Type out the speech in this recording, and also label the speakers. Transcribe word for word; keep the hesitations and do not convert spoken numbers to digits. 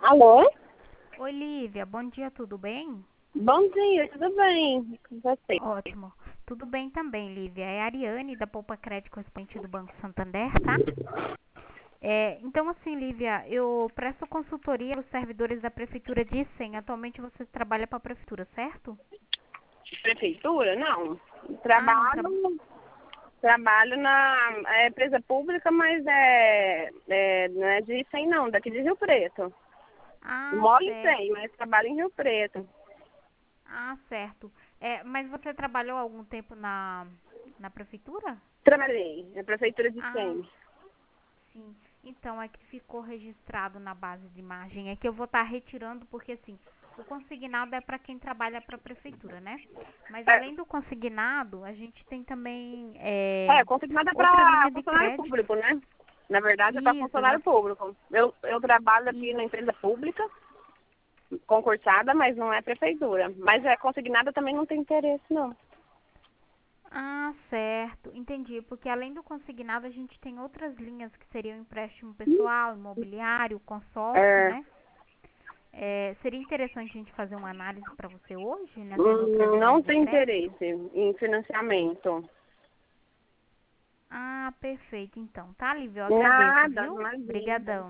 Speaker 1: Alô?
Speaker 2: Oi, Lívia, bom dia, tudo bem?
Speaker 1: Bom dia, tudo bem com você?
Speaker 2: Ótimo. Tudo bem também, Lívia. É a Ariane da Poupa Crédito Correspondente do Banco Santander, tá? É, então, assim, Lívia, eu presto consultoria aos servidores da Prefeitura de Icém. Atualmente você trabalha para a Prefeitura, certo?
Speaker 1: Prefeitura? Não.
Speaker 2: Ah, não trabalha.
Speaker 1: Trabalho, trabalho na é, empresa pública, mas é, é, não é de Icém não, daqui de Rio Preto.
Speaker 2: Ah,
Speaker 1: Moro em
Speaker 2: certo.
Speaker 1: Icém, mas trabalho em Rio Preto.
Speaker 2: Ah, certo. É, mas você trabalhou algum tempo na, na Prefeitura?
Speaker 1: Trabalhei na prefeitura de
Speaker 2: Ah,
Speaker 1: Icém.
Speaker 2: sim, então é que ficou registrado na base de imagem. É que eu vou estar retirando porque assim, o consignado é para quem trabalha para a prefeitura, né? Mas
Speaker 1: É,
Speaker 2: além do consignado, a gente tem também é,
Speaker 1: é consignada
Speaker 2: outra
Speaker 1: para
Speaker 2: linha de
Speaker 1: funcionário
Speaker 2: crédito.
Speaker 1: público, né? Na verdade é para
Speaker 2: Isso,
Speaker 1: funcionário
Speaker 2: exa-
Speaker 1: público. Eu, eu trabalho aqui na
Speaker 2: isso.
Speaker 1: empresa pública, concursada, mas não é prefeitura. Mas é consignada também não tem interesse, não.
Speaker 2: Ah, certo, entendi. Porque além do consignado, a gente tem outras linhas que seriam empréstimo pessoal, imobiliário, consórcio,
Speaker 1: É,
Speaker 2: né? É, seria interessante a gente fazer uma análise para você hoje nessas outras
Speaker 1: hum, não
Speaker 2: linhas de
Speaker 1: tem
Speaker 2: crédito?
Speaker 1: interesse em financiamento.
Speaker 2: Ah, perfeito, então. Tá, Lívia? Eu agradeço,
Speaker 1: Nada,
Speaker 2: viu?
Speaker 1: imagina.
Speaker 2: Obrigadão.